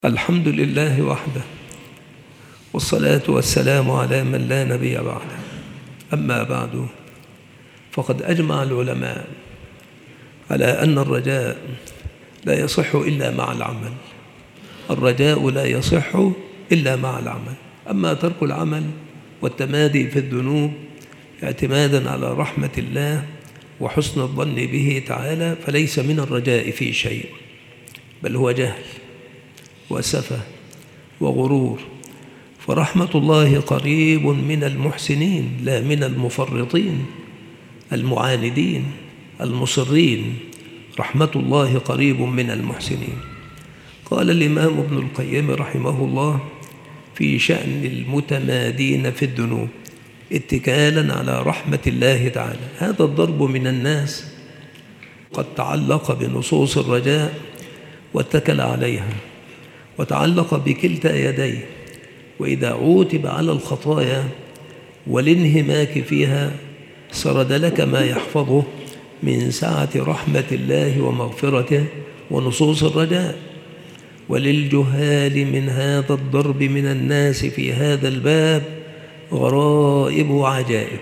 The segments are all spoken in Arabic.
الحمد لله وحده، والصلاة والسلام على من لا نبي بعده. أما بعد، فقد أجمع العلماء على أن الرجاء لا يصح إلا مع العمل. الرجاء لا يصح إلا مع العمل. أما ترك العمل والتمادي في الذنوب اعتمادا على رحمة الله وحسن الظن به تعالى فليس من الرجاء في شيء، بل هو جهل وسفه وغرور. فرحمة الله قريب من المحسنين لا من المفرطين المعاندين المصرين. رحمة الله قريب من المحسنين. قال الإمام ابن القيم رحمه الله في شأن المتمادين في الذنوب اتكالا على رحمة الله تعالى: هذا الضرب من الناس قد تعلق بنصوص الرجاء واتكل عليها وتعلق بكلتا يديه، وإذا عوتب على الخطايا والانهماك فيها سرد لك ما يحفظه من سعة رحمة الله ومغفرته ونصوص الرجاء. وللجهال من هذا الضرب من الناس في هذا الباب غرائب وعجائب.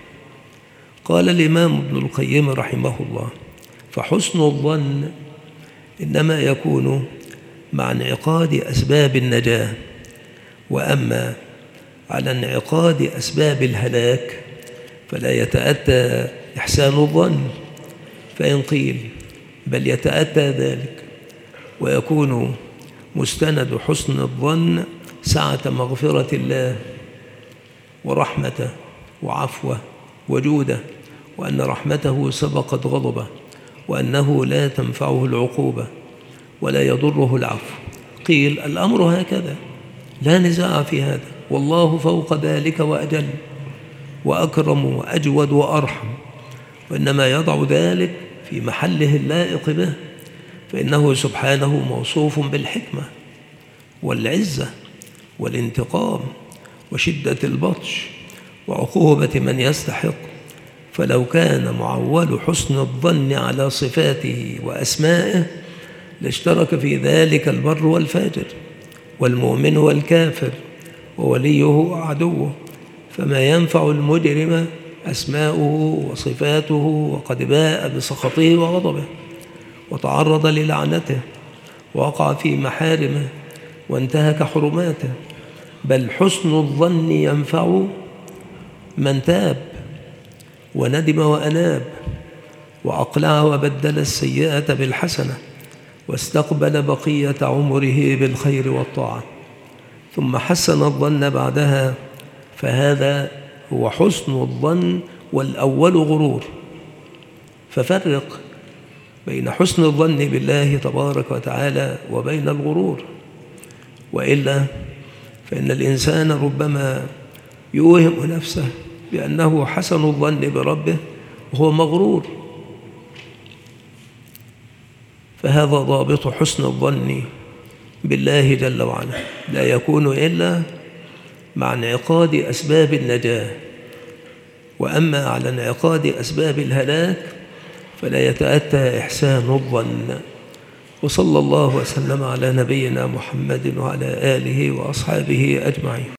قال الإمام ابن القيم رحمه الله: فحسن الظن إنما يكون مع انعقاد أسباب النجاة، وأما على انعقاد أسباب الهلاك فلا يتأتى إحسان الظن. فإن قيل بل يتأتى ذلك، ويكون مستند حسن الظن سعة مغفرة الله ورحمته وعفوه وجوده، وأن رحمته سبقت غضبه، وأنه لا تنفعه العقوبة ولا يضره العفو. قيل الأمر هكذا لا نزاع في هذا، والله فوق ذلك وأجل وأكرم وأجود وأرحم، وإنما يضع ذلك في محله اللائق به، فإنه سبحانه موصوف بالحكمة والعزة والانتقام وشدة البطش وعقوبة من يستحق. فلو كان معول حسن الظن على صفاته وأسمائه لاشترك في ذلك البر والفاجر والمؤمن والكافر ووليه وعدوه، فما ينفع المجرم أسماؤه وصفاته وقد باء بسخطه وغضبه وتعرض للعنته ووقع في محارمه وانتهك حرماته. بل حسن الظن ينفع من تاب وندم وأناب وأقلع وبدل السيئة بالحسنة واستقبل بقية عمره بالخير والطاعة ثم حسن الظن بعدها، فهذا هو حسن الظن، والأول غرور. ففرق بين حسن الظن بالله تبارك وتعالى وبين الغرور، وإلا فإن الإنسان ربما يوهم نفسه بأنه حسن الظن بربه وهو مغرور. فهذا ضابط حسن الظن بالله جل وعلا، لا يكون إلا مع انعقاد أسباب النجاة، وأما على انعقاد أسباب الهلاك فلا يتأتى إحسان الظن. وصلى الله وسلم على نبينا محمد وعلى آله وأصحابه أجمعين.